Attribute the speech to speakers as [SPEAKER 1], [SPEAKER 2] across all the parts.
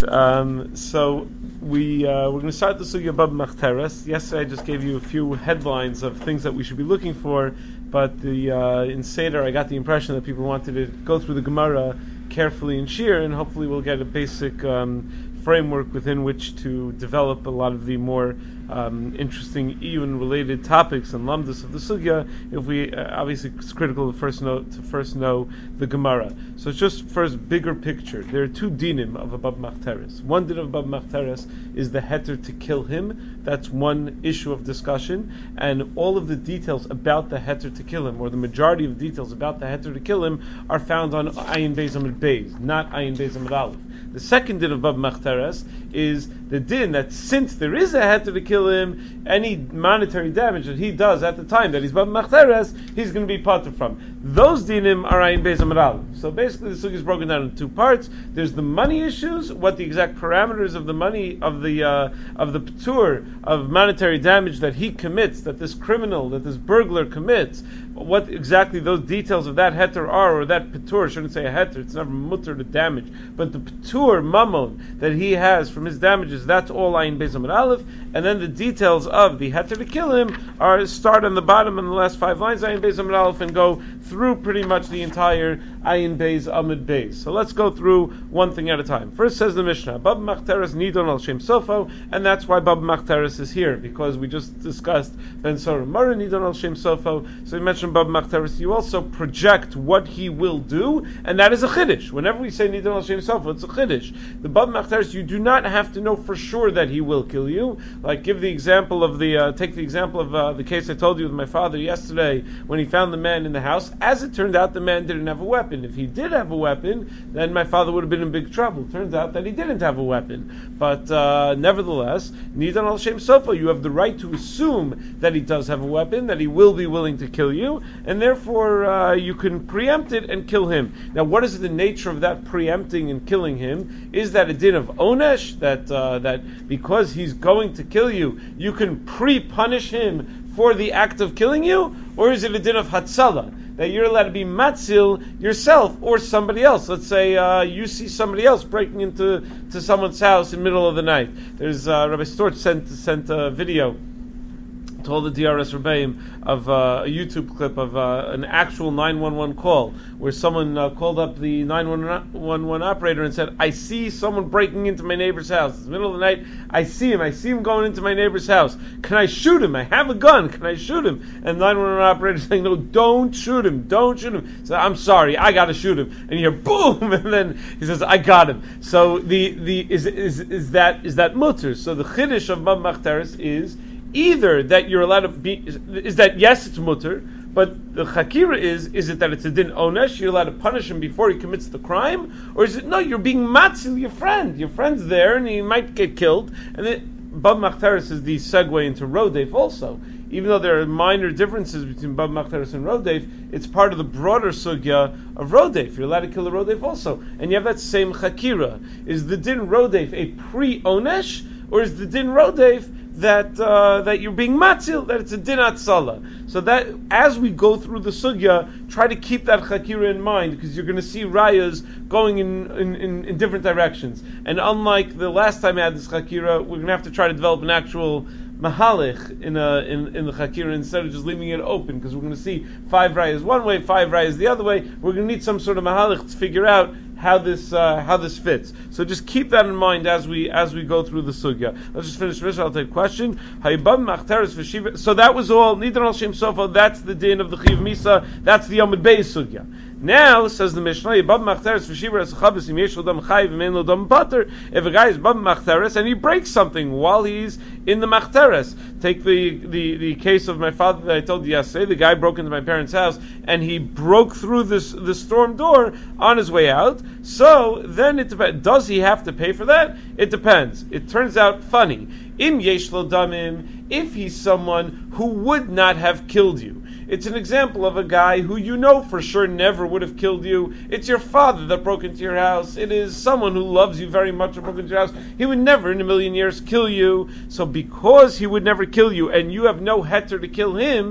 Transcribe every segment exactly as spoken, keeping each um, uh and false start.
[SPEAKER 1] Um, so we uh, we're going to start the sugya Bab Machteres. Yesterday I just gave you a few headlines of things that we should be looking for, but the uh, in Seder I got the impression that people wanted to go through the Gemara carefully in Shir, and hopefully we'll get a basic um, framework within which to develop a lot of the more um, interesting Iyun related topics and lamdas of the sugya. If we uh, obviously it's critical to first know to first know the Gemara. So it's just first bigger picture. There are two dinim of a Bab Machteres. One din of Bab Machteres is the heter to kill him. That's one issue of discussion, and all of the details about the heter to kill him, or the majority of the details about the heter to kill him, are found on Ayin Beis Amud Beis, not Ayin Beis Amud Aleph. The second din of Bab Machteres is the din that since there is a heter to kill him, any monetary damage that he does at the time that he's Bab Machteres, he's going to be patur from. Those dinim are Ayin Beis Amud Aleph. So basically the sugya is broken down into two parts. There's the money issues, what the exact parameters of the money, of the uh, of the patur, of monetary damage that he commits, that this criminal, that this burglar commits, what exactly those details of that heter are, or that patur, I shouldn't say a heter, it's never mutter to damage, but the patur, mammon, that he has from his damages, that's all Ayin Beis Amud Aleph, and then the details of the heter to kill him are start on the bottom in the last five lines, Ayin Beis Amud Aleph, and go through pretty much the entire Ayin Beis Amud Beis. So let's go through one thing at a time. First says the Mishnah, Bab Machteres nidon al shem sofo, and that's why Bab Machteres is here, because we just discussed Ben Sora Mara nidon al shem sofo, so we mentioned Bab Machteres, you also project what he will do, and that is a chiddush. Whenever we say nidon al shem sofo, it's a chiddush. The Bab Machteres, you do not have to know for sure that he will kill you. Like, give the example of the, uh, take the example of uh, the case I told you with my father yesterday, when he found the man in the house. As it turned out, the man didn't have a weapon. If he did have a weapon, then my father would have been in big trouble. Turns out that he didn't have a weapon. But uh, nevertheless, Nidan al Shem Sofa, you have the right to assume that he does have a weapon, that he will be willing to kill you, and therefore uh, you can preempt it and kill him. Now, what is the nature of that preempting and killing him? Is that a din of onesh, that uh, that because he's going to kill you, you can pre-punish him for the act of killing you? Or is it a din of hatzala, that you're allowed to be matzil yourself or somebody else? Let's say uh, you see somebody else breaking into to someone's house in the middle of the night. There's uh, Rabbi Storch sent sent a video to all the D R S Rebbeim of uh, a YouTube clip of uh, an actual nine one one call where someone uh, called up the nine one one operator and said, I see someone breaking into my neighbor's house. It's the middle of the night. I see him. I see him going into my neighbor's house. Can I shoot him? I have a gun. Can I shoot him? And the nine one one operator is saying, no, don't shoot him. Don't shoot him. So I'm sorry. I got to shoot him. And you hear boom, and then he says, I got him. So the the is is is that is that mutter? So the chiddush of Bab Machteres is either that you're allowed to be, is, is that yes, it's mutter, but the chakira is, is it that it's a din onesh, you're allowed to punish him before he commits the crime, or is it, no, you're being matzil your friend, your friend's there and he might get killed, and then Bab Machteres is the segue into Rodef also. Even though there are minor differences between Bab Machteres and Rodef, it's part of the broader sugya of Rodef. You're allowed to kill a Rodef also. And you have that same chakira. Is the din Rodef a pre-onesh, or is the din Rodef that uh, that you're being matzil, that it's a din atzala? So that as we go through the sugya, try to keep that chakira in mind, because you're going to see rayas going in, in, in, in different directions. And unlike the last time I had this chakira, we're going to have to try to develop an actual mahalich in a in, in the chakira instead of just leaving it open, because we're going to see five rayas one way, five rayas the other way. We're going to need some sort of mahalich to figure out how this uh, how this fits. So just keep that in mind as we as we go through the sugya. Let's just finish this. I'll take a question. So that was all. Nidan al Shem Sofa. That's the din of the Chiv Misa. That's the Amud Beis sugya. Now says the Mishnah, if a guy is Bab Machteres and he breaks something while he's in the Machteres. Take the, the, the case of my father that I told you yesterday. The guy broke into my parents' house and he broke through this the storm door on his way out. So then it depends. Does he have to pay for that? It depends. It turns out funny. Im yesh lo damim, if he's someone who would not have killed you. It's an example of a guy who you know for sure never would have killed you. It's your father that broke into your house. It is someone who loves you very much that broke into your house. He would never in a million years kill you. So because he would never kill you and you have no heter to kill him,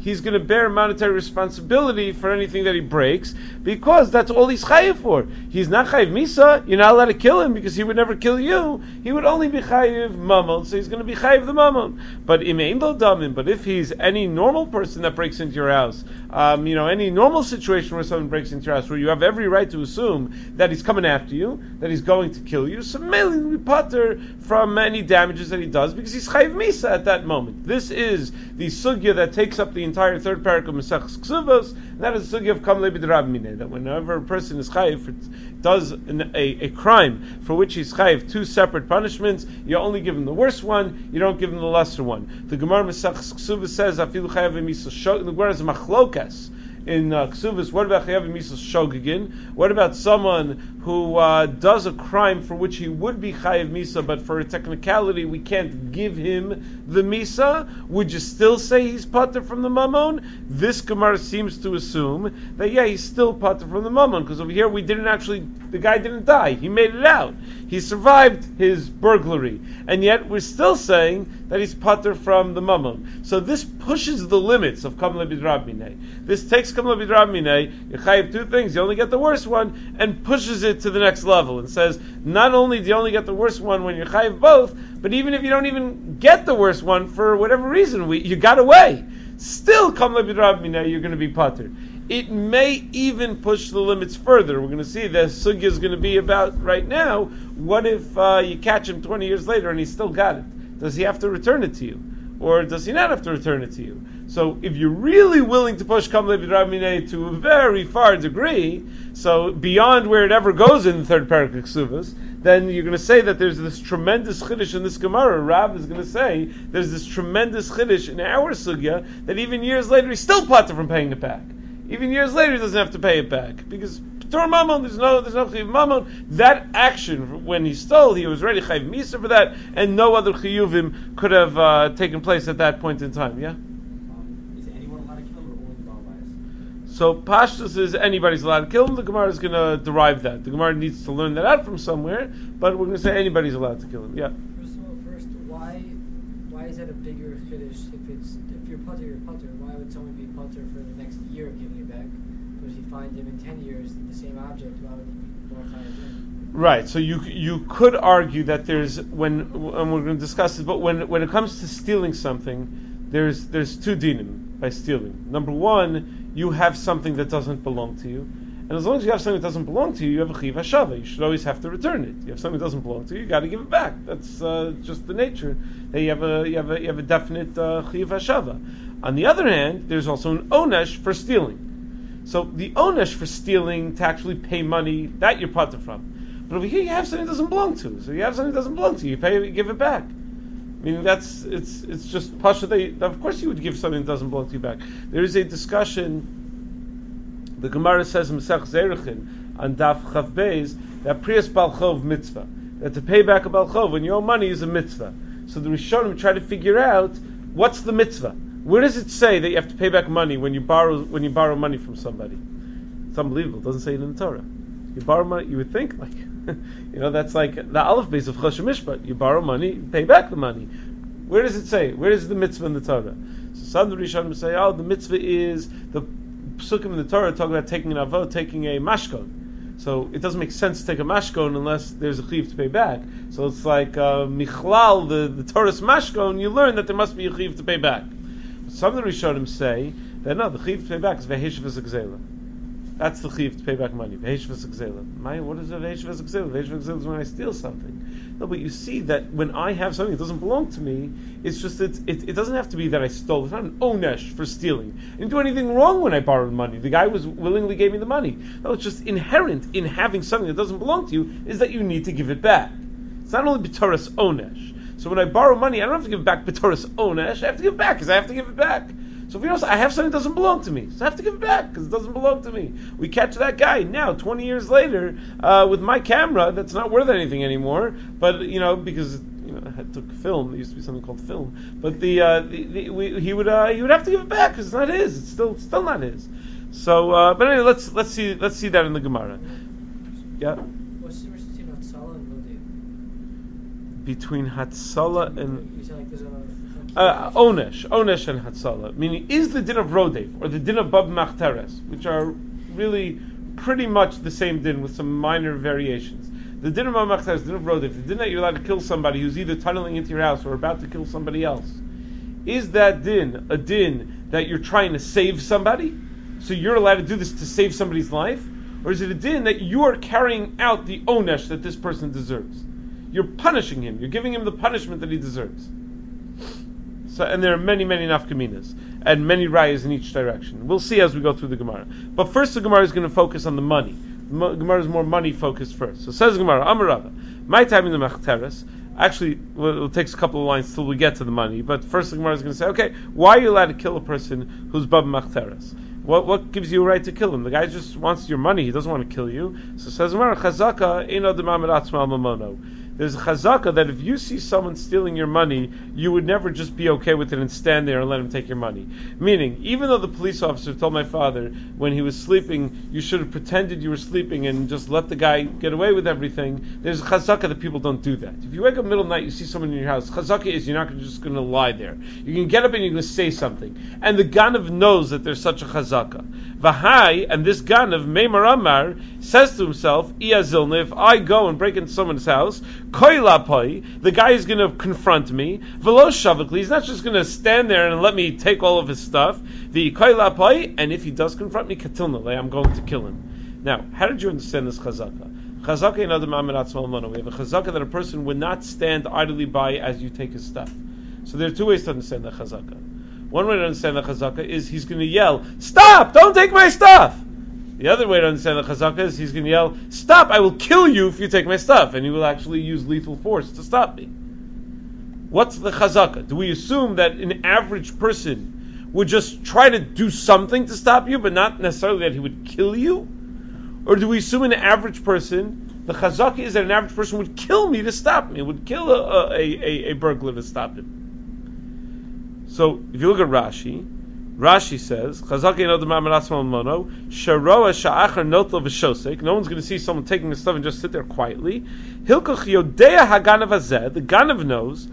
[SPEAKER 1] he's going to bear monetary responsibility for anything that he breaks, because that's all he's chayiv for. He's not chayiv misa. You're not allowed to kill him because he would never kill you. He would only be chayiv mammon, so he's going to be chayiv the mammon. But imein lo damim. But if he's any normal person that breaks into your house, um, you know, any normal situation where someone breaks into your house, where you have every right to assume that he's coming after you, that he's going to kill you, so mainly we putter from any damages that he does because he's chayiv misa at that moment. This is the sugya that takes up the entire third parak of Maseches Ksuvos, and that is the sugya of Kam Lebi D'Rab Mineh, that whenever a person is chayiv, does an, a, a crime for which he's chayiv two separate punishments, you only give him the worst one, you don't give him the lesser one. The Gemara Maseches Ksuvos says, Afilu chayav misa shog, the Gemara is machlokas in uh, Ksuvos, what about chayav misa shogigin? What about someone who uh, does a crime for which he would be chayav misa, but for a technicality we can't give him the misa? Would you still say he's pater from the mammon? This Gemara seems to assume that yeah, he's still pater from the mammon, because over here we didn't actually, the guy didn't die, he made it out, he survived his burglary, and yet we're still saying that he's pater from the mammon. So this pushes the limits of Kam Lebi D'Rab Mineh. This takes Kam Lebi D'Rab Mineh, you chayiv two things, you only get the worst one, and pushes it to the next level, and says, not only do you only get the worst one when you're chayiv both, but even if you don't even get the worst one for whatever reason, we, you got away, still Kam Lebi D'Rab Mineh, you're going to be pater. It may even push the limits further. We're going to see the sugya is going to be about right now. What if uh, you catch him twenty years later and he's still got it? Does he have to return it to you? Or does he not have to return it to you? So if you're really willing to push Kam Lebi D'Rab Mineh to a very far degree, so beyond where it ever goes in the third parak of Ksuvos, then you're going to say that there's this tremendous chiddush in this Gemara. Rav is going to say there's this tremendous chiddush in our sugya that even years later he's still pater from paying it back. Even years later he doesn't have to pay it back because P'tur Mammon, there's no there's no chiyuv mammon. That action when he stole, he was already chayiv misa for that, and no other chiyuvim could have uh, taken place at that point in time. Yeah.
[SPEAKER 2] Um, is anyone allowed to kill him, or only the Baal Bayis?
[SPEAKER 1] So Pashtus is anybody's allowed to kill him. The Gemara is going to derive that. The Gemara needs to learn that out from somewhere, but we're going to say anybody's allowed to kill him. Yeah.
[SPEAKER 3] First of all, first, why why is that a bigger chiddush? If it's if you're putter, you're putter. Why would someone be putter for the next year of giving it back? But if you find him in ten years, the same object, why would he be more chayav then?
[SPEAKER 1] Right. So you you could argue that there's when and we're going to discuss this, but when when it comes to stealing something, there's there's two dinim by stealing. Number one, you have something that doesn't belong to you, and as long as you have something that doesn't belong to you, you have a chiyuv hashava. You should always have to return it. You have something that doesn't belong to you, you got to give it back. That's uh, just the nature. That you have a you have a you have a definite uh, chiyuv hashava. On the other hand, there's also an onesh for stealing. So the onesh for stealing to actually pay money, that you're pater from. But over here you have something that doesn't belong to you. So you have something that doesn't belong to you, you pay it, you give it back. I mean, that's it's it's just pasha. They of course you would give something that doesn't belong to you back. There is a discussion. The Gemara says in Masech Zerichin on Daf Chav Beis that Priyas Balchov mitzvah, that to pay back a Balchov when you owe money is a mitzvah. So the Rishonim try to figure out what's the mitzvah. Where does it say that you have to pay back money when you borrow when you borrow money from somebody? It's unbelievable. It doesn't say it in the Torah. You borrow money, you would think like, you know, that's like the Aleph base of Choshen Mishpat. You borrow money, you pay back the money. Where does it say? Where is the mitzvah in the Torah? So some of the Rishonim say, oh, the mitzvah is the psukim in the Torah talk about taking an avot, taking a mashkon. So it doesn't make sense to take a mashkon unless there's a chiyuv to pay back. So it's like uh, michlal, the, the Torah's mashkon, you learn that there must be a chiyuv to pay back. Some of the Rishonim say that no, the chiyuv to pay back is v'heshiv v'zegzela. That's the chiyuv to pay back money. V'heshiv v'zegzela. My, what is a v'heshiv v'zegzela? V'heshiv v'zegzela is when I steal something. No, but you see that when I have something that doesn't belong to me, it's just that it, it doesn't have to be that I stole. It's not an onesh for stealing. I didn't do anything wrong when I borrowed money. The guy was willingly gave me the money. No, it's just inherent in having something that doesn't belong to you is that you need to give it back. It's not only b'toras onesh. So when I borrow money, I don't have to give it back b'toras onesh. I have to give it back because I have to give it back. So if you know, I have something that doesn't belong to me, so I have to give it back because it doesn't belong to me. We catch that guy now, twenty years later, uh, with my camera that's not worth anything anymore. But you know, because you know, I took film. There used to be something called film. But the, uh, the, the we, he would uh, he would have to give it back because it's not his. It's still still not his. So, uh, but anyway, let's let's see let's see that in the Gemara. Yeah.
[SPEAKER 3] What's the difference between Hatzalah and
[SPEAKER 1] between Hatsala and
[SPEAKER 3] You said like there's a,
[SPEAKER 1] uh, Onesh, Onesh and Hatsala. Meaning, is the din of Rodef or the din of Bab Machteres, which are really pretty much the same din with some minor variations. The din of Bab Machteres, the din of Rodef, the din that you're allowed to kill somebody who's either tunneling into your house or about to kill somebody else. Is that din a din that you're trying to save somebody? So you're allowed to do this to save somebody's life? Or is it a din that you are carrying out the onesh that this person deserves? You're punishing him. You're giving him the punishment that he deserves. So, and there are many, many nafkaminas and many rayas in each direction. We'll see as we go through the Gemara. But first the Gemara is going to focus on the money. The Gemara is more money focused first. So says the Gemara, Amar Rava, my time in the Machteres. Actually, well, it takes a couple of lines till we get to the money. But first the Gemara is going to say, okay, why are you allowed to kill a person who's Bab Machteres? What what gives you a right to kill him? The guy just wants your money. He doesn't want to kill you. So says Gemara, Chazaka eno demamid atzma mamono. There's a chazaka that if you see someone stealing your money, you would never just be okay with it and stand there and let him take your money. Meaning, even though the police officer told my father when he was sleeping, you should have pretended you were sleeping and just let the guy get away with everything, there's a chazaka that people don't do that. If you wake up in the middle of the night, you see someone in your house, chazaka is you're not just going to lie there. You can get up and you're going to say something. And the Ganav knows that there's such a chazaka. Vahai, and this Ganav, Meimar Amar, says to himself, Iyazilna, if I go and break into someone's house, the guy is going to confront me. Velo shavakli, he's not just going to stand there and let me take all of his stuff. The and if he does confront me, katilna, I'm going to kill him. Now, how did you understand this chazaka? Chazaka in Adam Amid Atzmal Mono. We have a chazaka that a person would not stand idly by as you take his stuff. So there are two ways to understand the chazaka. One way to understand the chazaka is he's going to yell, "Stop! Don't take my stuff!" The other way to understand the chazaka is he's going to yell, "Stop! I will kill you if you take my stuff," and he will actually use lethal force to stop me. What's the chazaka? Do we assume that an average person would just try to do something to stop you, but not necessarily that he would kill you? Or do we assume an average person, the chazaka is that an average person would kill me to stop me, would kill a, a, a, a burglar to stop him? So, if you look at Rashi, Rashi says, no one's going to see someone taking the stuff and just sit there quietly. The Ganav knows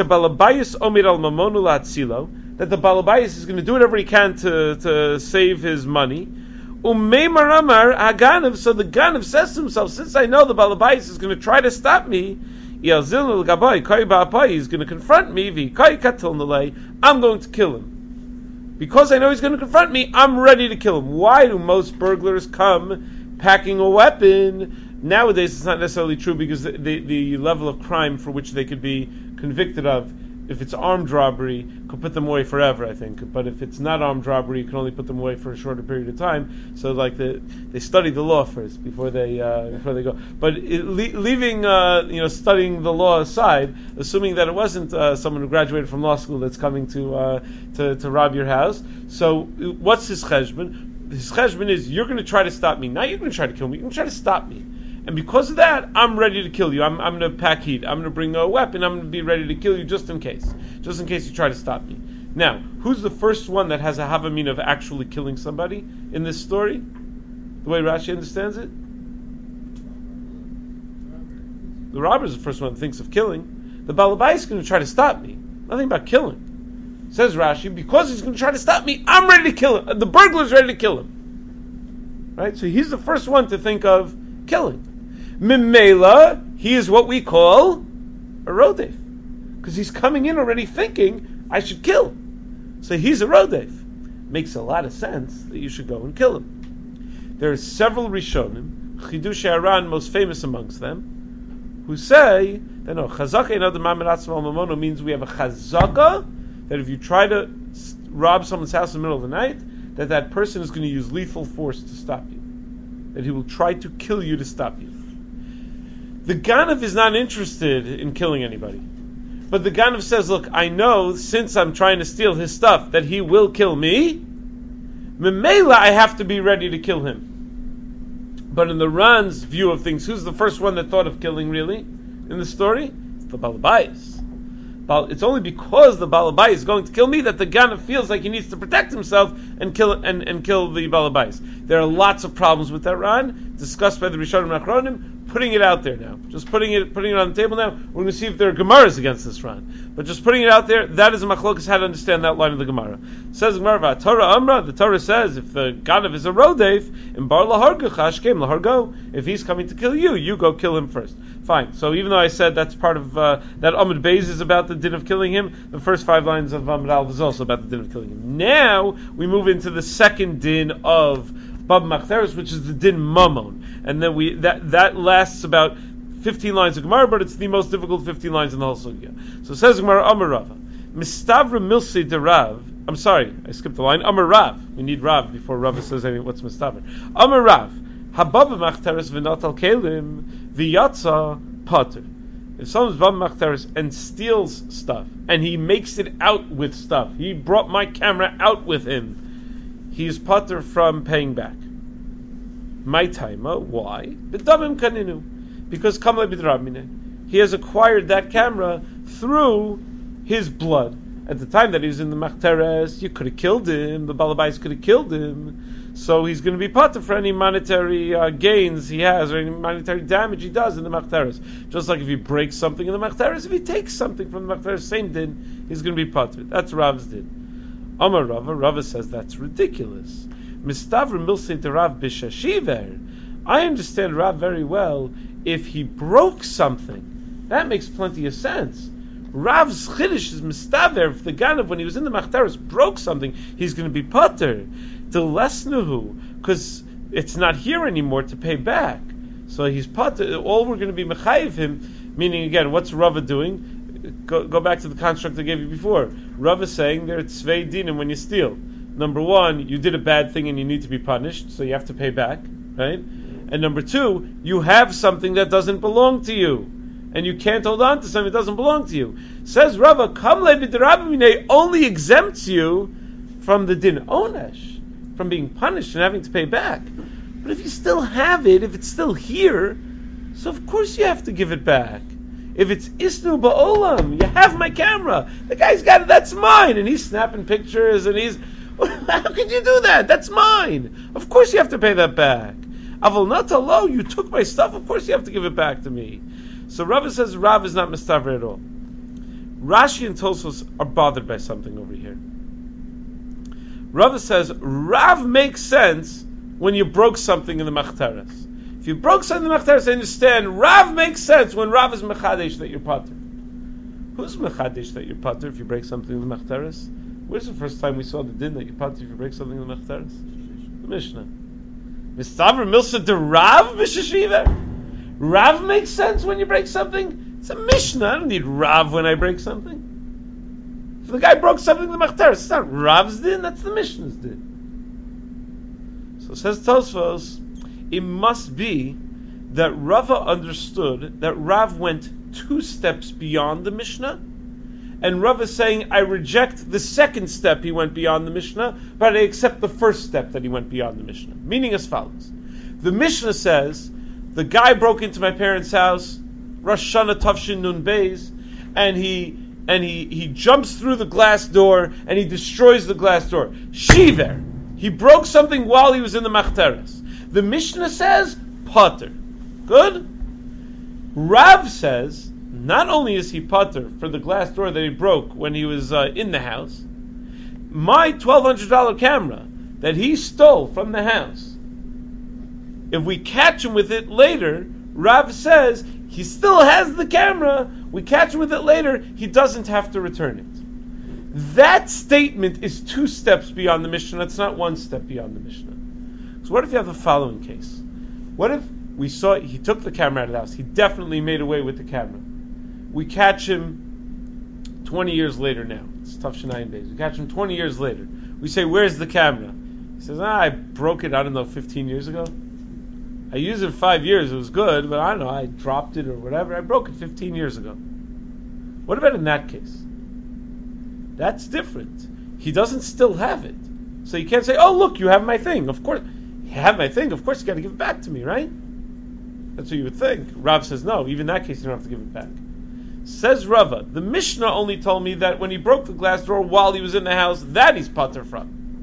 [SPEAKER 1] that the Balabayas is going to do whatever he can to, to save his money. So the Ganav says to himself, since I know the Balabayas is going to try to stop me, he's going to confront me, I'm going to kill him. Because I know he's going to confront me, I'm ready to kill him. Why do most burglars come packing a weapon? Nowadays it's not necessarily true because the, the, the level of crime for which they could be convicted of, if it's armed robbery, could put them away forever, I think. But if it's not armed robbery, you can only put them away for a shorter period of time. So like the, they study the law first before they uh, before they go. But it, le- leaving uh, you know studying the law aside, assuming that it wasn't uh, someone who graduated from law school that's coming to uh, to to rob your house. So what's his cheshbon? His cheshbon is you're going to try to stop me. Not you're going to try to kill me. You're going to try to stop me. And because of that, I'm ready to kill you. I'm, I'm going to pack heat. I'm going to bring a weapon. I'm going to be ready to kill you just in case. Just in case you try to stop me. Now, who's the first one that has a havamin of actually killing somebody in this story? The way Rashi understands it? The robber is the first one that thinks of killing. The Balabai is going to try to stop me. Nothing about killing. Says Rashi, because he's going to try to stop me, I'm ready to kill him. The burglar's ready to kill him. Right? So he's the first one to think of killing. Mimela, he is what we call a rodef. Because he's coming in already thinking, I should kill him. So he's a rodef. Makes a lot of sense that you should go and kill him. There are several Rishonim, Chidush Aran most famous amongst them, who say that no, Chazaka in Adam Mamad Atzmal Mamono means we have a Chazaka that if you try to rob someone's house in the middle of the night, that that person is going to use lethal force to stop you. That he will try to kill you to stop you. The Ganav is not interested in killing anybody. But the Ganav says, look, I know since I'm trying to steal his stuff that he will kill me. Memela, I have to be ready to kill him. But in the Ran's view of things, who's the first one that thought of killing really in the story? It's the Balabayas. It's only because the Balabayas is going to kill me that the Ganav feels like he needs to protect himself and kill and, and kill the Balabayas. There are lots of problems with that Ran, discussed by the Rishonim and Achronim. putting it out there now. Just putting it putting it on the table now. We're going to see if there are Gemaras against this Ran. But just putting it out there, that is a machlokas how to understand that line of the Gemara. Says Gemara, Torah Amra, the Torah says, if the Ganav is a Rodef, in Bar Laharga Chashkem Lahargo, if he's coming to kill you, you go kill him first. Fine. So even though I said that's part of, uh, that Amud Beis is about the din of killing him, the first five lines of Amud Aleph is also about the din of killing him. Now, we move into the second din of Bab Machteres, which is the din Mamon. And then we, that, that lasts about fifteen lines of Gemara, but it's the most difficult fifteen lines in the whole sugya. So it says Gemara, Amar Rava, Mistavra Milsi de Rav, I'm sorry, I skipped the line, Amar Rav, we need Rav before Rav says anything, what's Mistavra? Amar Rav, Hababa Machteres v'nat al kelim, v'yatza pater. If someone's Bab Machteres and steals stuff, and he makes it out with stuff, he brought my camera out with him, he's pater from paying back. My taima, why? B'damim kaninu. Because Kamla B'drabmine, he has acquired that camera through his blood. At the time that he was in the Machteres, you could have killed him, the Balabais could have killed him, so he's going to be pater for any monetary uh, gains he has, or any monetary damage he does in the Machteres. Just like if he breaks something in the Machteres, if he takes something from the Machteres, same din, he's going to be pater. That's Rav's din. Amar Rava, Rava says that's ridiculous. Mistavr milse de Rav b'shashiver. I understand Rav very well. If he broke something, that makes plenty of sense. Rav's chiddush is mistaver. If the Ganav, when he was in the Machteres, broke something, he's going to be pater. The lesnuhu, because it's not here anymore to pay back. So he's pater. All we're going to be mechayiv him. Meaning again, what's Rava doing? Go, go back to the construct I gave you before. Rava is saying there it's tzvei dinim when you steal. Number one, you did a bad thing and you need to be punished, so you have to pay back, right? And number two, you have something that doesn't belong to you, and you can't hold on to something that doesn't belong to you. Says Rava, Kamle b'derabimine only exempts you from the din onesh, from being punished and having to pay back. But if you still have it, if it's still here, so of course you have to give it back. If it's isnu ba'olam, you have my camera. The guy's got it, that's mine, and he's snapping pictures, and he's... How could you do that? That's mine. Of course you have to pay that back. Aval not alo, you took my stuff, of course you have to give it back to me. So Rava says Rav is not mistaver at all. Rashi and Tosfos are bothered by something over here. Rava says Rav makes sense when you broke something in the Machteres. If you broke something in the Machteres, I understand Rav makes sense when Rav is mechadesh that you're pater. Who's mechadesh that you're pater if you break something in the Machteres? Where's the first time we saw the din that you pater if you break something in the Machteres? The Mishnah. Mistaver Milsa de Rav B'Shashiva. Rav makes sense when you break something. It's a Mishnah. I don't need Rav when I break something. If the guy broke something in the Machteres, it's not Rav's din, that's the Mishnah's din. So says Tosfos, it must be that Rava understood that Rav went two steps beyond the Mishnah, and Rav is saying, I reject the second step he went beyond the Mishnah, but I accept the first step that he went beyond the Mishnah. Meaning as follows. The Mishnah says, the guy broke into my parents' house, Rosh Hashanah Tavshin Nun Beis, and he and he, he jumps through the glass door, and he destroys the glass door. Shiver. He broke something while he was in the Machteres. The Mishnah says, pater. Good? Rav says, not only is he pater for the glass door that he broke when he was uh, in the house, my twelve hundred dollars camera that he stole from the house, if we catch him with it later, Rav says he still has the camera, we catch him with it later, he doesn't have to return it. That statement is two steps beyond the Mishnah, it's not one step beyond the Mishnah. So what if you have the following case? What if we saw he took the camera out of the house, he definitely made away with the camera. We catch him twenty years later now. It's tough Shanayim days. We catch him twenty years later. We say, where's the camera? He says, ah, I broke it, I don't know, fifteen years ago. I used it five years, it was good, but I don't know, I dropped it or whatever. I broke it fifteen years ago. What about in that case? That's different. He doesn't still have it. So you can't say, oh, look, you have my thing. Of course, you have my thing. Of course, you got to give it back to me, right? That's what you would think. Rav says, no, even in that case, you don't have to give it back. Says Rava, the Mishnah only told me that when he broke the glass door while he was in the house, that he's pater from.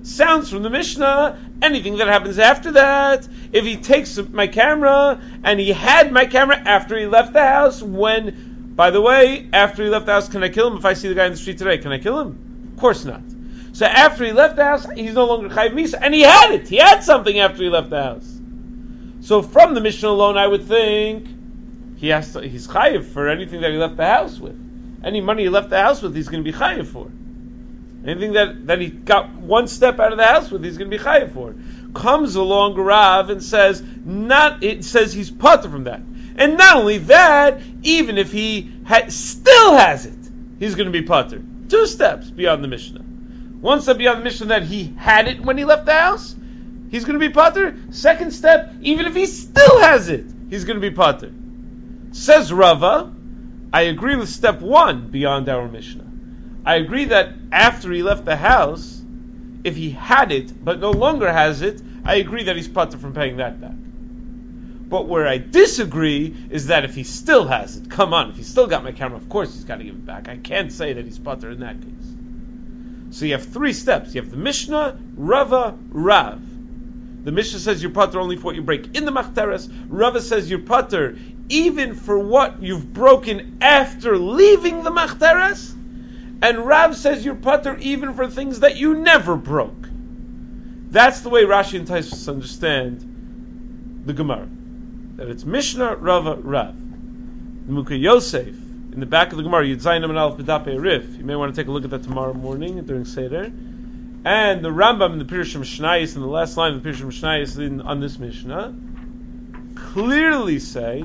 [SPEAKER 1] sounds from the Mishnah, anything that happens after that, if he takes my camera, and he had my camera after he left the house, when, by the way, after he left the house, can I kill him if I see the guy in the street today? Can I kill him? Of course not. So after he left the house, he's no longer Chayiv Misa, and he had it. He had something after he left the house. So from the Mishnah alone, I would think he has to, he's Chayiv for anything that he left the house with. Any money he left the house with, he's going to be Chayiv for. Anything that, that he got one step out of the house with, he's going to be Chayiv for. Comes along Rav and says, not, it says he's Pater from that. And not only that, even if he ha- still has it, he's going to be Pater. Two steps beyond the Mishnah. One step beyond the Mishnah that he had it when he left the house, he's going to be Pater. Second step, even if he still has it, he's going to be Pater. Says Rava, I agree with step one beyond our Mishnah. I agree that after he left the house, if he had it but no longer has it, I agree that he's Pater from paying that back. But where I disagree is that if he still has it, come on, if he's still got my camera, of course he's got to give it back. I can't say that he's Pater in that case. So you have three steps. You have the Mishnah, Rava, Rav. The Mishnah says you're Pater only for what you break in the Machteres. Rava says you're Pater even for what you've broken after leaving the Machteres. And Rav says you're Pater even for things that you never broke. That's the way Rashi and Tosfos understand the Gemara. That it's Mishnah, Rava, Rav. The Mukha Yosef, in the back of the Gemara, Yud Zayin Amud Aleph B'daf Erif. You may want to take a look at that tomorrow morning during Seder. And the Rambam in the Pirush Mishnayos, in the last line of the Pirush Mishnayos in, on this Mishnah, clearly say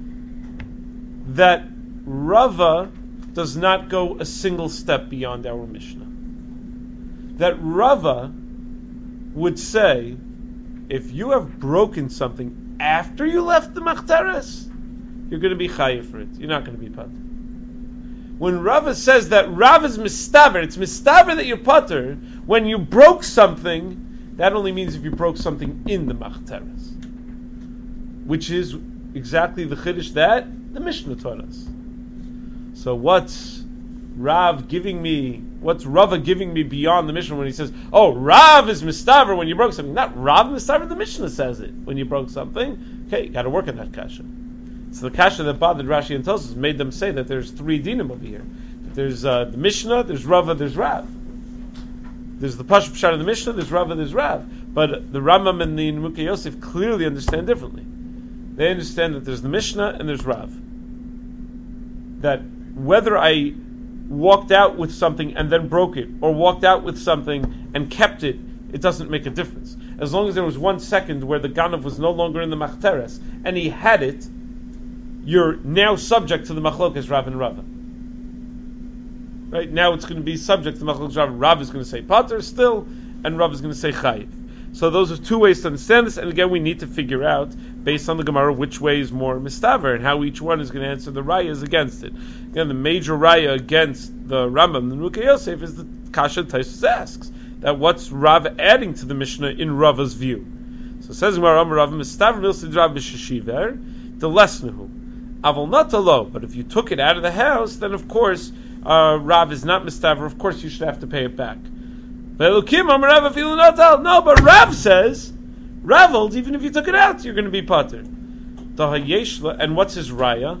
[SPEAKER 1] that Rava does not go a single step beyond our Mishnah. That Rava would say, if you have broken something after you left the Machteres, you're going to be Chayiv for it. You're not going to be Pater. When Rava says that Rav is Mistaver, it's Mistaver that you're Pater, when you broke something, that only means if you broke something in the Machteres. Which is exactly the Chiddush that the Mishnah taught us. So what's Rav giving me, what's Rava giving me beyond the Mishnah when he says, oh, Rav is Mistaver when you broke something? Not Rav Mistaver, the Mishnah says it when you broke something. Okay, you got to work on that kasha. So the kasha that bothered Rashi and Tosfos made them say that there's three dinim over here. There's uh, the Mishnah, there's Rava, there's Rav. There's the Pashup Pshat of the Mishnah, there's Rava, there's Rav. But the Rambam and the Mukha Yosef clearly understand differently. They understand that there's the Mishnah and there's Rav. That whether I walked out with something and then broke it, or walked out with something and kept it, it doesn't make a difference. As long as there was one second where the Ganav was no longer in the Machteres, and he had it, you're now subject to the Machlokas Rav and Rava. Right? Now it's going to be subject to the Machlokas Rav. Rav is going to say Pater still, and Rav is going to say Chayiv. So those are two ways to understand this, and again we need to figure out, based on the Gemara, which way is more Mistaver, and how each one is going to answer the Rayas against it. Again, the major Raya against the Rambam, the Mukha Yosef, is the Kasha Tosfos asks, that what's Rav adding to the Mishnah in Rava's view? So it says Gemara, Rav Mistaver milsid Rav b'sheshiver, the lesnehu. Aval not alo, but if you took it out of the house, then of course uh, Rav is not Mistaver, of course you should have to pay it back. No, but Rav says, Rav holds, even if you took it out, you're going to be Pater. And what's his Raya?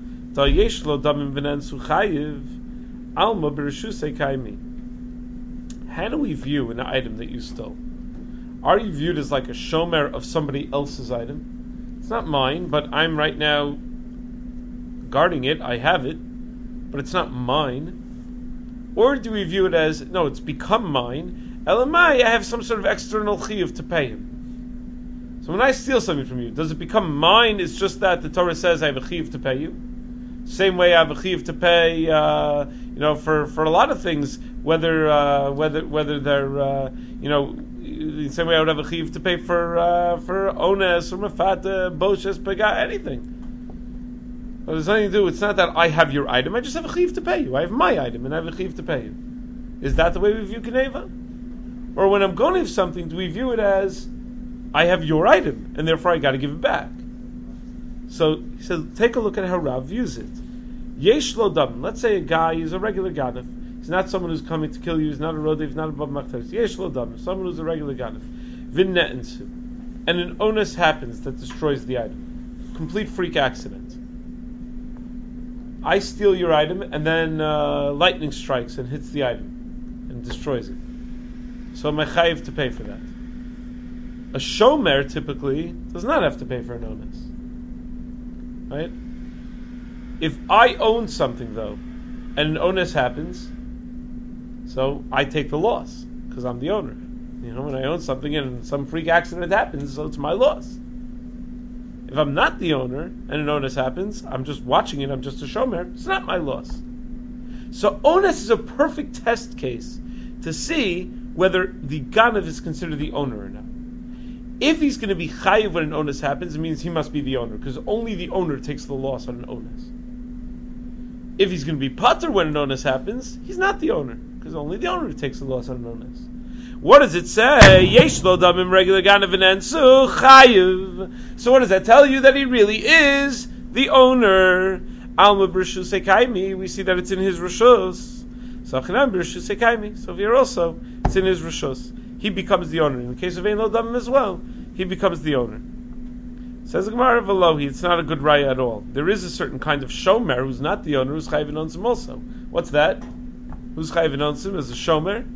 [SPEAKER 1] How do we view an item that you stole? Are you viewed as like a shomer of somebody else's item? It's not mine, but I'm right now guarding it, I have it, but it's not mine. Or do we view it as, no, it's become mine, Elamai, I have some sort of external chiyuv to pay him. So when I steal something from you, does it become mine? It's just that the Torah says I have a chiyuv to pay you. Same way I have a chiyuv to pay, uh, you know, for, for a lot of things, whether uh, whether whether they're, uh, you know, the same way I would have a chiyuv to pay for uh, for ones or mafata, boshes, pega, anything. But there's nothing to do. It's not that I have your item. I just have a chiyuv to pay you. I have my item, and I have a chiyuv to pay you. Is that the way we view Geneva? Or when I'm going to have something, do we view it as I have your item, and therefore I got to give it back? So he says, take a look at how Rav views it. Yesh lo dam. Let's say a guy is a regular ganav. He's not someone who's coming to kill you. He's not a rodev. He's not a bab machteres. Yesh lo dam. Someone who's a regular ganav. Vin ne'ensu. And an onus happens that destroys the item. Complete freak accident. I steal your item, and then uh, lightning strikes and hits the item and destroys it. So I'm chayiv to pay for that. A shomer typically does not have to pay for an onus. Right? If I own something though, and an onus happens, so I take the loss because I'm the owner. You know, when I own something and some freak accident happens, so it's my loss. If I'm not the owner and an onus happens, I'm just watching it. I'm just a shomer. It's not my loss. So onus is a perfect test case to see whether the ganav is considered the owner or not. If he's going to be chayiv when an onus happens, it means he must be the owner, because only the owner takes the loss on an onus. If he's going to be pater when an onus happens, he's not the owner, because only the owner takes the loss on an onus. What does it say? Yesh lo damim regular ganav v'nensu chayiv. So what does that tell you? That he really is the owner. Alma b'reshus ekaimi. We see that it's in his reshus. So achanam b'reshus ekaimi. So here also it's in his reshus. He becomes the owner. In the case of ein lo damim as well, he becomes the owner. Says the Gemara Velohi, it's not a good raya at all. There is a certain kind of shomer who's not the owner, who's chayiv v'nonsim also. What's that? Who's chayiv v'nonsim as a shomer?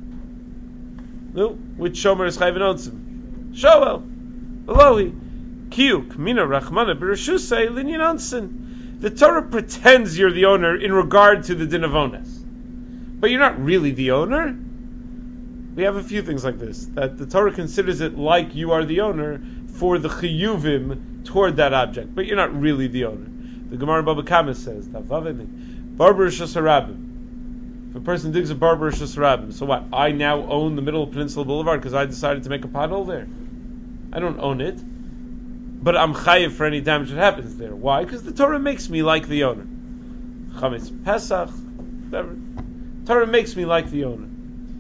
[SPEAKER 1] No, which shomer is chayiv v'nonsim? Shoel. Velohi. Kiyuk mina rachmana b'reshusay linyan onsin. The Torah pretends you're the owner in regard to the din of onus, but you're not really the owner. We have a few things like this, that the Torah considers it like you are the owner for the chiyuvim toward that object, but you're not really the owner. The Gemara Baba Kama says, Barber Rishus Harabim. If a person digs a Barber Rishus Harabim, so what? I now own the middle of Peninsula Boulevard because I decided to make a pothole there. I don't own it, but I'm chayiv for any damage that happens there. Why? Because the Torah makes me like the owner. Chametz Pesach, whatever. Torah makes me like the owner.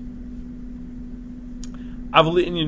[SPEAKER 1] But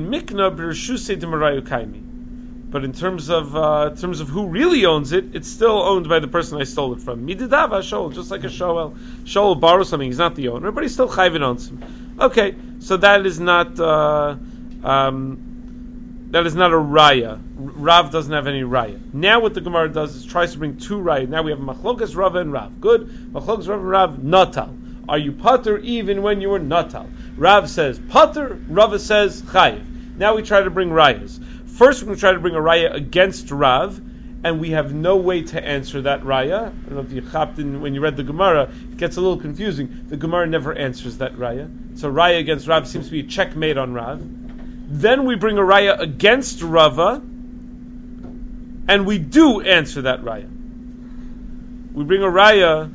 [SPEAKER 1] in terms of uh, in terms of who really owns it, it's still owned by the person I stole it from. Mididava Shoel, just like a Shoel. Shoel borrows something; he's not the owner, but he's still chayv owns him. Okay, so that is not uh, um, that is not a raya. Rav doesn't have any raya. Now, what the Gemara does is tries to bring two raya. Now we have machlokas Rava and Rav. Good, machlokas Rava and Rav. Natal. Are you pater even when you were natal? Rav says pater, Rava says chayiv. Now we try to bring rayas. First we're going to try to bring a raya against Rav, and we have no way to answer that raya. I don't know if you chapped in when you read the Gemara, it gets a little confusing. The Gemara never answers that raya. So raya against Rav seems to be a checkmate on Rav. Then we bring a raya against Rava, and we do answer that raya. We bring a raya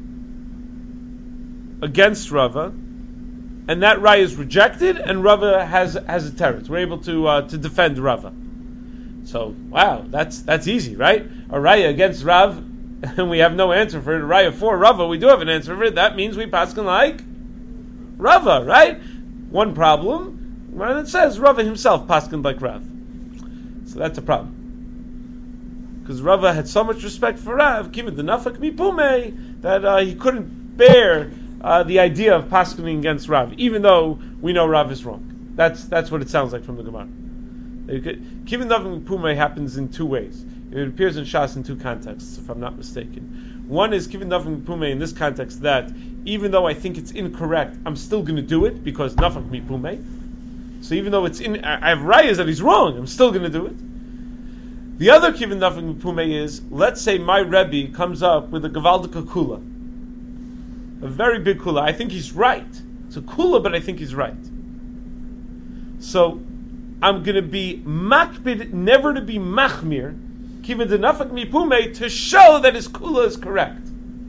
[SPEAKER 1] against Rava, and that raya is rejected, and Rava has has a teretz. We're able to uh, to defend Rava. So wow, that's that's easy, right? A raya against Rav, and we have no answer for it. A raya for Rava, we do have an answer for it. That means we paskin like Rava, right? One problem, when it says Rava himself paskin like Rav, so that's a problem. Because Rava had so much respect for Rav, given the nafak mipume, that uh, he couldn't bear Uh, the idea of paskening against Rav, even though we know Rav is wrong. That's that's what it sounds like from the Gemara. Kivin Davim Pume happens in two ways. It appears in Shas in two contexts, if I'm not mistaken. One is Kivin Davim Pume in this context that even though I think it's incorrect, I'm still going to do it because Nafak Mi Pume. So even though it's in, I have rayas that he's wrong, I'm still going to do it. The other Kivin Davim Pume is, let's say my Rebbe comes up with a Gavaldika Kula. A very big kula. I think he's right. It's a kula, but I think he's right. So I'm going to be makbid, never to be machmir, kiven denafak mipume, to show that his kula is correct.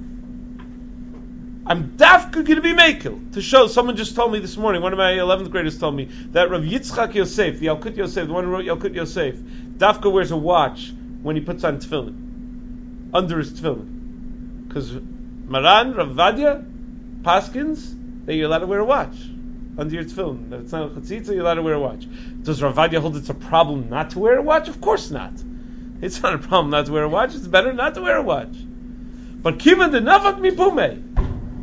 [SPEAKER 1] I'm dafka going to be makil, to show. Someone just told me this morning, one of my eleventh graders told me, that Rav Yitzchak Yosef, the Yalkut Yosef, the one who wrote Yalkut Yosef, dafka wears a watch when he puts on tefillin, under his tefillin. Because Maran, Rav Vadia, Paskins, that you're allowed to wear a watch under your tefillin. That it's not a chatzitza, you're allowed to wear a watch. Does Rav Vadia hold it's a problem not to wear a watch? Of course not. It's not a problem not to wear a watch. It's better not to wear a watch. But kivan de nafak mipume,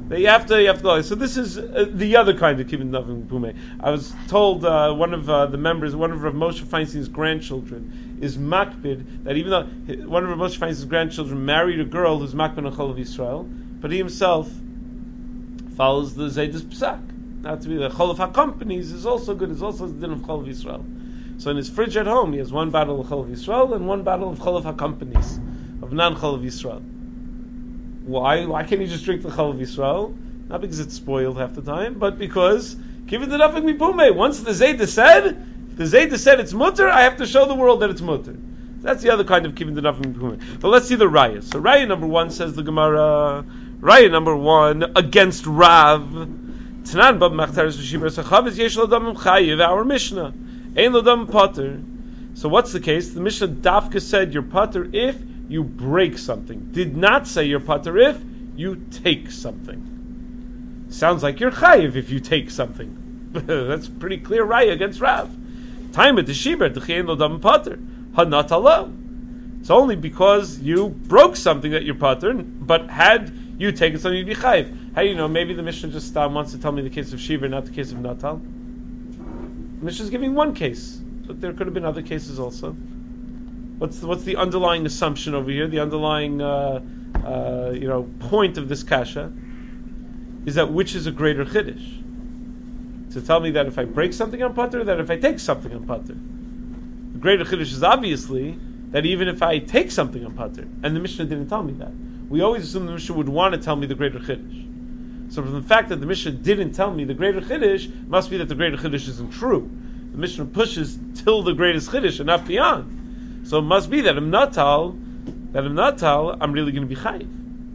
[SPEAKER 1] That you have to, you have to go. So this is uh, the other kind of kibbutz nafim pume. I was told uh, one of uh, the members, one of Rav Moshe Feinstein's grandchildren, is makbid that even though one of Rav Moshe Feinstein's grandchildren married a girl who's makbid on Chol of Yisrael, but he himself follows the Zaydus Psak. Not to be the Chol of HaCompanies is also good. Is also the din of Chol of Yisrael. So in his fridge at home, he has one bottle of Chol of Yisrael and one bottle of Chol of HaCompanies, of non-Chol of Yisrael. Why? Why can't he just drink the Chol of Yisrael? Not because it's spoiled half the time, but because give it the nafik mipume. Once the Zayda said, the Zayda said it's mutter, I have to show the world that it's mutter. That's the other kind of kibbutz nafik mipume. But let's see the raya. So raya number one says the Gemara. Raya number one against Rav. Tanan bab machteres v'shibur sachavis yesh l'adam chayiv. Our Mishnah ein l'adam potter. So what's the case? The Mishnah Dafka said you're potter if you break something. Did not say you're potter if you take something. Sounds like you're chayiv if you take something. That's pretty clear raya against Rav. Time at the shiber d'chein l'adam potter. Hanat Allah. It's only because you broke something that you're potter, but had you taken something, you'd be chayiv. How do you know? Maybe the Mishnah just uh, wants to tell me the case of Shiva, not the case of Natal. The Mishnah is giving one case, but there could have been other cases also. What's the, what's the underlying assumption over here? The underlying, uh, uh, you know, point of this kasha is that which is a greater chiddush? To tell me that if I break something on pater, that if I take something on pater. The greater chiddush is obviously that even if I take something on pater, and the Mishnah didn't tell me that. We always assume the Mishnah would want to tell me the greater chiddush. So from the fact that the Mishnah didn't tell me the greater chiddush, must be that the greater chiddush isn't true. The Mishnah pushes till the greatest chiddush and not beyond. So it must be that I'm natal, that I'm natal, I'm really going to be chayiv.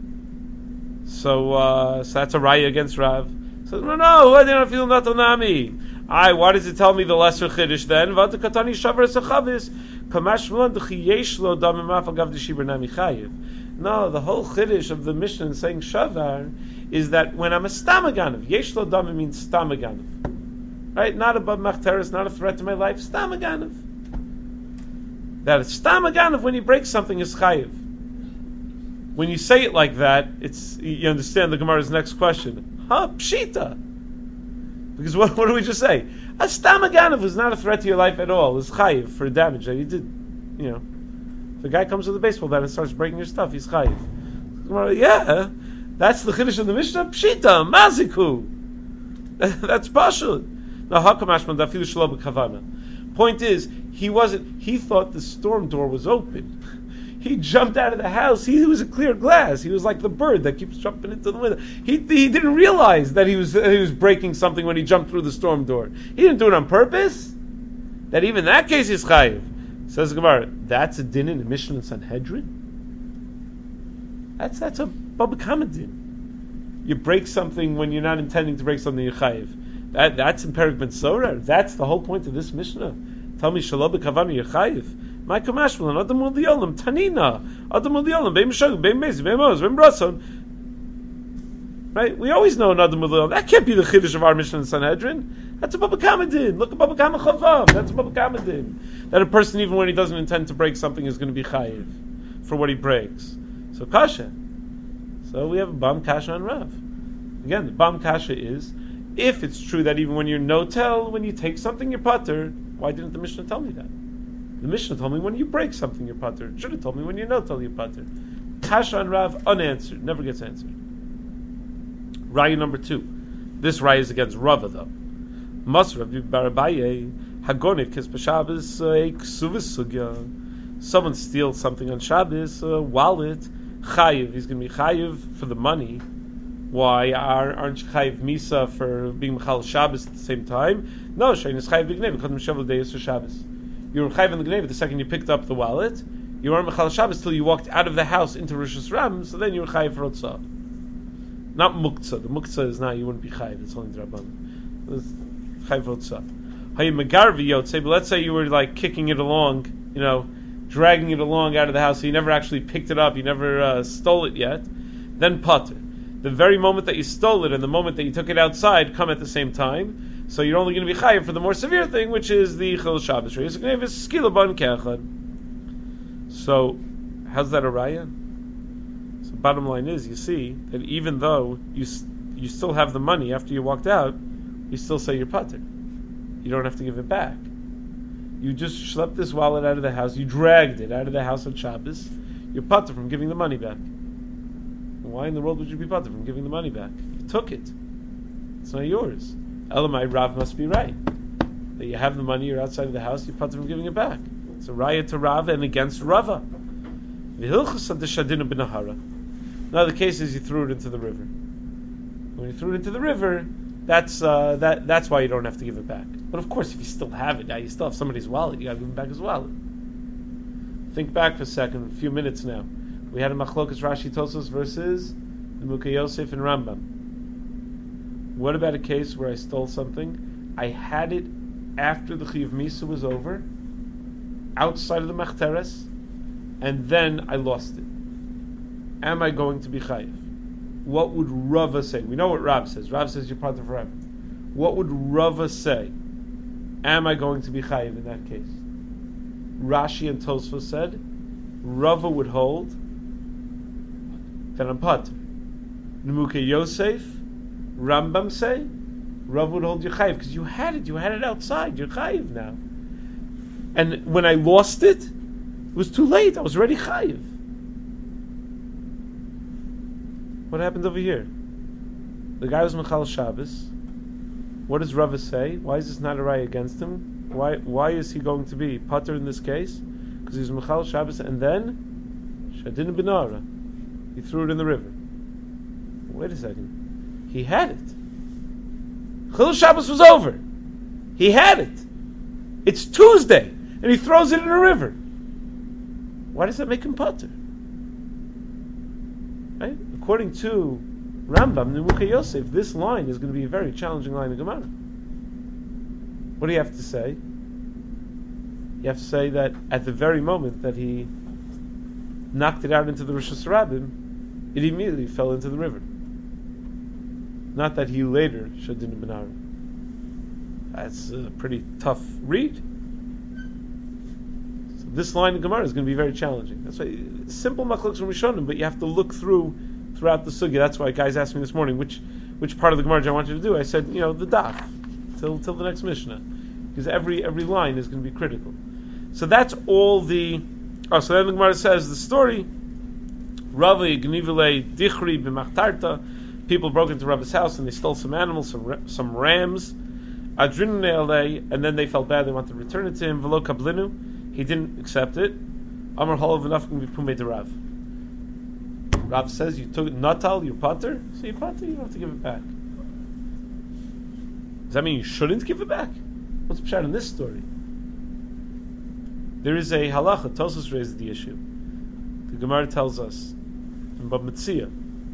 [SPEAKER 1] So, uh, so that's a raya against Rav. So no, no, I don't feel natal nami. I, why does it tell me the lesser chiddush then? V'ata katani shavar esachavis kamash v'lan d'chi yesh lo damim af agav d'shibur nami chayiv. No, the whole chiddush of the Mishnah saying shavar is that when I'm a stamaganav, yesh lo damim means stamaganav, right? Not above machteres, not a threat to my life, stamaganav. That it's stamaganav when you break something is chayiv. When you say it like that, it's you understand the Gemara's next question. Huh, pshita. Because what, what do we just say? A stamaganav was not a threat to your life at all. It's chayiv for damage that he did. You know, if a guy comes with a baseball bat and starts breaking your stuff, he's chayiv. Gemara, yeah, that's the chiddush of the Mishnah. Pshita, maziku. That's pashut. Now, hakamashman dafilu shelo b'kavana. Point is, he wasn't. He thought the storm door was open. He jumped out of the house. He, he was a clear glass. He was like the bird that keeps jumping into the window. He he didn't realize that he was uh, he was breaking something when he jumped through the storm door. He didn't do it on purpose. That even in that case is chayiv. Says Gemara, that's a din in the Mishnah and Sanhedrin. That's that's a Baba Kama din. You break something when you're not intending to break something. You're chayiv. That that's in Perek Ben Sorah. That's the whole point of this Mishnah. Tell me shalom b'kavana you're chayiv. My kamashmalan adam ul diolam tanina adam ul diolam beim shog beim mezi beim oz beim brason. Right? We always know an adam ul diolam. That can't be the chiddush of our Mishnah in Sanhedrin. That's a Baba Kama din. Look at Baba Kama chavav. That's a Baba Kama din. That a person even when he doesn't intend to break something is going to be chayiv for what he breaks. So kasha. So we have a bam kasha on Rav. Again, the bam kasha is if it's true that even when you're no-tel, when you take something, you're pater, why didn't the Mishnah tell me that? The Mishnah told me when you break something, you're pater. It should have told me when you're no-tel, you're pater. Kasha on Rav, unanswered, never gets answered. Raya number two. This raya is against Rava, though. Masra barabaye hagonit kis b'Shabbos ksuvis sugya. Someone steals something on Shabbos, a wallet, chayiv. He's going to be chayiv for the money. Why aren't you chayiv misa for being mechal Shabbos at the same time? No, shein is chayiv b'gnei because mishavel deyis for Shabbos. You were chayiv in the gnei the second you picked up the wallet. You weren't mechal Shabbos till you walked out of the house into Rosh Hashanah. So then you were chayiv for otzah. Not muktzah. The muktzah is not. You wouldn't be chayiv. It's only drabanan. It's chayiv for otzah. Hayim megarvi yotzei. But let's say you were like kicking it along, you know, dragging it along out of the house. So you never actually picked it up. You never uh, stole it yet. Then pater. The very moment that you stole it and the moment that you took it outside come at the same time. So you're only going to be chayiv for the more severe thing, which is the chil Shabbos. So, how's that a raya? So, bottom line is, you see that even though you you still have the money after you walked out, you still say you're pater. You don't have to give it back. You just schlepped this wallet out of the house, you dragged it out of the house on Shabbos, you're pater from giving the money back. Why in the world would you be pater from giving the money back? You took it. It's not yours. Elamai, Rav must be right. That you have the money, you're outside of the house, you're pater from giving it back. It's a raya to Rav and against Rava. Now the case is you threw it into the river. When you threw it into the river, that's uh, that that's why you don't have to give it back. But of course, if you still have it, now you still have somebody's wallet, you got to give him back his wallet. Think back for a second, a few minutes now. We had a Machlokas Rashi Tosos versus the Mukhe Yosef and Rambam. What about a case where I stole something? I had it after the Chiyuv Misa was over, outside of the Machteres, and then I lost it. Am I going to be chayiv? What would Rava say? We know what Rav says. Rav says you're pater forever. What would Rava say? Am I going to be chayiv in that case? Rashi and Tosfos said Rava would hold that I'm pater. Nemuke Yosef, Rambam say Rava would hold you chayiv because you had it. You had it outside. You're chayiv now. And when I lost it, it was too late. I was already chayiv. What happened over here? The guy was Mechal Shabbos. What does Rava say? Why is this not a raya against him? Why why is he going to be pater in this case? Because he was Mechal Shabbos and then Shadin Benara. He threw it in the river. Wait a second. He had it. Chil Shabbos was over. He had it. It's Tuesday and he throws it in a river. Why does that make him pater? Right? According to Rambam, Nemuche Yosef, this line is going to be a very challenging line of Gemara. What do you have to say? You have to say that at the very moment that he knocked it out into the Rosh Hashanah, it immediately fell into the river. Not that he later shadin benara. That's a pretty tough read. So this line of Gemara is going to be very challenging. That's why simple machlokes from Rishonim, but you have to look through throughout the sugya. That's why guys asked me this morning which which part of the Gemara I want you to do. I said, you know, the daf till till the next Mishnah, because every every line is going to be critical. So that's all the. Oh, so then the Gemara says the story. Rava Gnivile Dichri b'Machtarta. People broke into Rava's house and they stole some animals, some some rams. Adrin Ne'alei, and then they felt bad. They wanted to return it to him. Velo Kablinu, he didn't accept it. Amar Holav Nafkin V'Pumei de Rav. Rav says you took natal, you're pater, so you're pater, you don't have to give it back. Does that mean you shouldn't give it back? What's the pshat in this story? There is a halacha. Tosfos raised the issue. The Gemara tells us in Bab Metzia,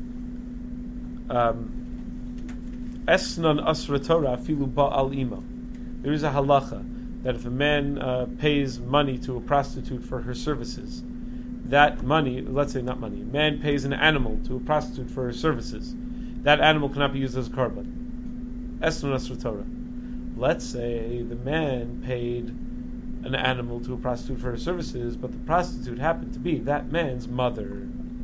[SPEAKER 1] Esnan Asra Torah Afilu Ba'al Ima. There is a halacha that if a man uh, pays money to a prostitute for her services, that money, let's say not money, a man pays an animal to a prostitute for her services, that animal cannot be used as a korban. Esnan Asra Torah. Let's say the man paid an animal to a prostitute for her services, but the prostitute happened to be that man's mother.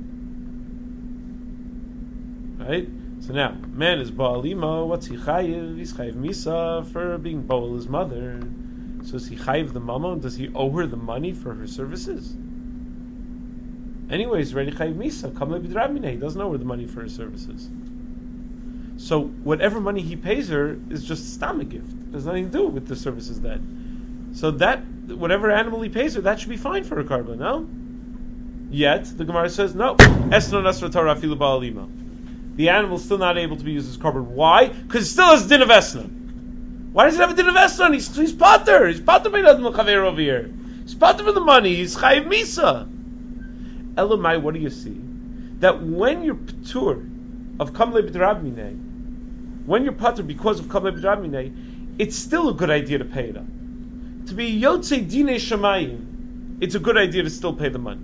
[SPEAKER 1] Right? So now, man is Baal Ima, what's he chayiv? He's chayiv Misa for being Baal his mother. So is he chayiv the mama? Does he owe her the money for her services? Anyways, ready chayiv Misa. Kam le'bidramine. He doesn't owe her the money for her services. So whatever money he pays her is just a stomach gift. It has nothing to do with the services then. So that, whatever animal he pays her, that should be fine for her korban, no? Yet, the Gemara says, no. Esnon Asra Torah Afilu Ba'al Ima. The animal is still not able to be used as korban. Why? Because it still has a din of esnon. Why does it have a din of esnon? He's, he's pater. He's pater by Nadal Chaver over here. He's pater for the money. He's chayiv misa. Elamai, what do you see? That when you're patur of kamle b'drabminei, when you're pater because of kamle b'drabminei, it's still a good idea to pay it up. To be yotzei dinei shamayim, it's a good idea to still pay the money.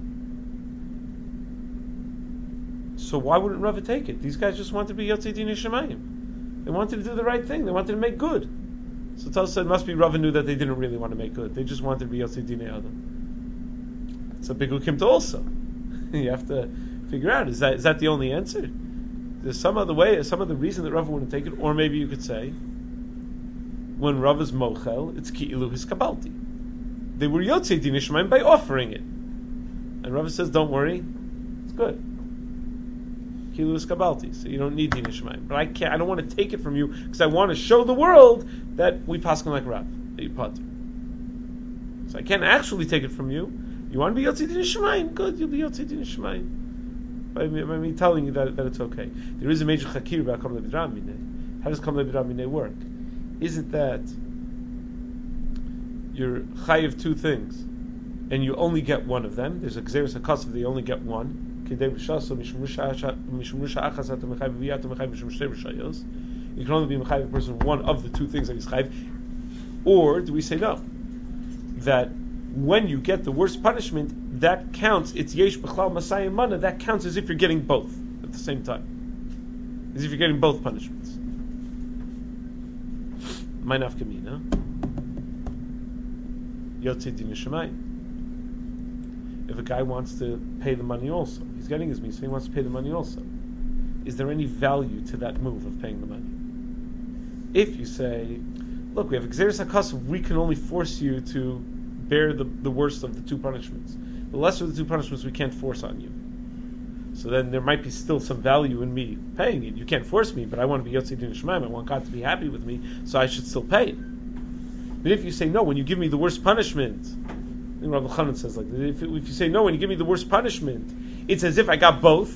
[SPEAKER 1] So why wouldn't Rava take it? These guys just wanted to be Yotzei Dinei Shemayim. They wanted to do the right thing. They wanted to make good. So Tal said, must be Rava knew that they didn't really want to make good. They just wanted to be Yotzei Dinei Adam. It's a big ukimta also. You have to figure out, is that is that the only answer? there's some other way, some other reason that Rav wouldn't take it, or maybe you could say, when Rav is mochel, it's ki'ilu his kabalti. They were yotzei din ishmaim by offering it, and Rav says, don't worry, it's good. Ki'ilu his kabalti, so you don't need din ishmaim. But I can't, I don't want to take it from you because I want to show the world that we paskin like Rav, that you pater. So I can't actually take it from you. You want to be yotzei din ishmaim? Good, you'll be yotzei din ishmaim. By me, by me telling you that, that it's okay. There is a major chakir about Kam Le'Bidra Mineh. How does Kam Le'Bidra Mineh work? Is it that you're chayiv two things, and you only get one of them? There's a Gzeres HaKasav, they only get one. You can only be mechayiv a person one of the two things that he's chayiv. Or do we say no? That when you get the worst punishment, that counts, it's yesh b'chlal masayim mana, that counts as if you're getting both at the same time. As if you're getting both punishments. My nafkamina. Yotzei din shemayim. If a guy wants to pay the money also, he's getting his misa, he wants to pay the money also. Is there any value to that move of paying the money? If you say, look, we have Gzeres HaKasav, we can only force you to bear the, the worst of the two punishments. The lesser of the two punishments we can't force on you. So then there might be still some value in me paying it. You can't force me, but I want to be Yotzei Din Shemaim. I want God to be happy with me, so I should still pay it. But if you say no, when you give me the worst punishment, and Rabbi Chanan says like this, if, if you say no, when you give me the worst punishment, it's as if I got both.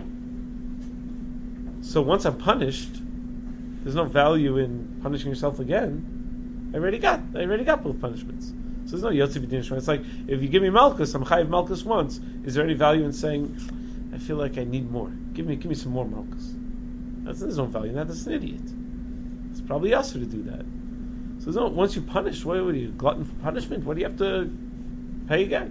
[SPEAKER 1] So once I'm punished, there's no value in punishing yourself again. I already got, I already got both punishments. So there's no Yotzei B'din Shemaim. It's like, if you give me Malkus, I'm Chayiv Malkus once. Is there any value in saying, I feel like I need more. Give me give me some more Malkus. That's, there's no value in that. That's an idiot. It's probably us to do that. So there's no, once you're punished, what, what are you, glutton for punishment? What do you have to pay again?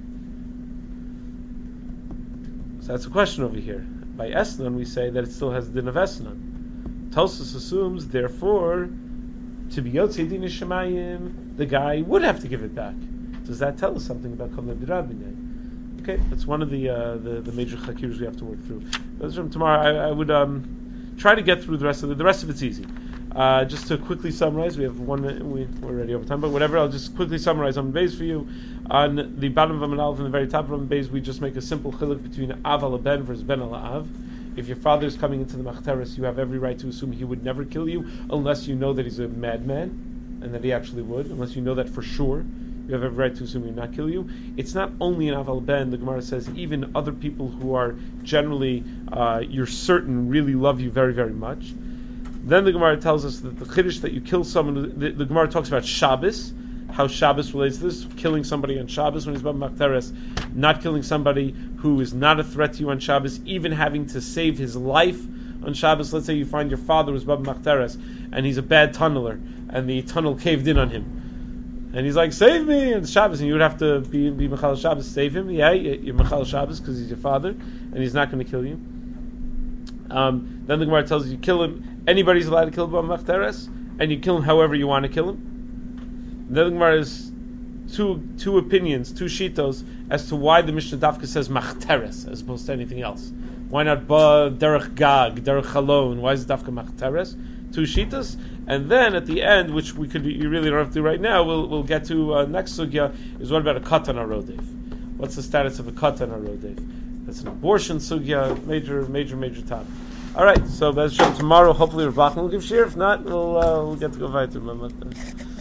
[SPEAKER 1] So that's a question over here. By Esnan, we say that it still has the din of Esnan. Tosfos assumes, therefore, to be Yotzei Din Shemayim, the guy would have to give it back. Does that tell us something about Kam Le'Bidra Mineh? Okay, that's one of the uh, the, the major chakirs we have to work through. Those from tomorrow, I, I would um, try to get through the rest of it. The rest of it's easy. Uh, just to quickly summarize, we have one minute, we, we're already over time, but whatever, I'll just quickly summarize on Beis for you. On the bottom of Amud Aleph and the very top of Amud Beis, we just make a simple chiluk between Av ala Ben versus Ben ala Av. If your father is coming into the Machteres, you have every right to assume he would never kill you, unless you know that he's a madman, and that he actually would, unless you know that for sure. You have every right to assume he would not kill you. It's not only an Av ala Ben, the Gemara says, even other people who are generally, uh, you're certain, really love you very, very much. Then the Gemara tells us that the chiddush that you kill someone, the, the Gemara talks about Shabbos, how Shabbos relates to this, killing somebody on Shabbos when he's Bab Machteres, not killing somebody who is not a threat to you on Shabbos, even having to save his life on Shabbos. Let's say you find your father was Bab Machteres, and he's a bad tunneler, and the tunnel caved in on him. And he's like, save me, and Shabbos, and you would have to be, be Mechal Shabbos, save him. Yeah, you're Mechal Shabbos because he's your father, and he's not going to kill you. Um, then the Gemara tells you, you kill him. Anybody's allowed to kill Bab Machteres, and you kill him however you want to kill him. Then the Gemara has two two opinions, two shitos, as to why the Mishnah Dafka says Machteres as opposed to anything else. Why not Ba Derech Gag, Derech Chalon? Why is it Dafka Machteres? Two shitas, and then at the end, which we could you really don't have to do right now, we'll we'll get to uh, next sugya, is what about a katan arodev? What's the status of a katan arodev? That's an abortion sugya, major major major topic. All right, so that's tomorrow. Hopefully, Rav Bachman will give shir. If not, we'll uh, we'll get to go weiter.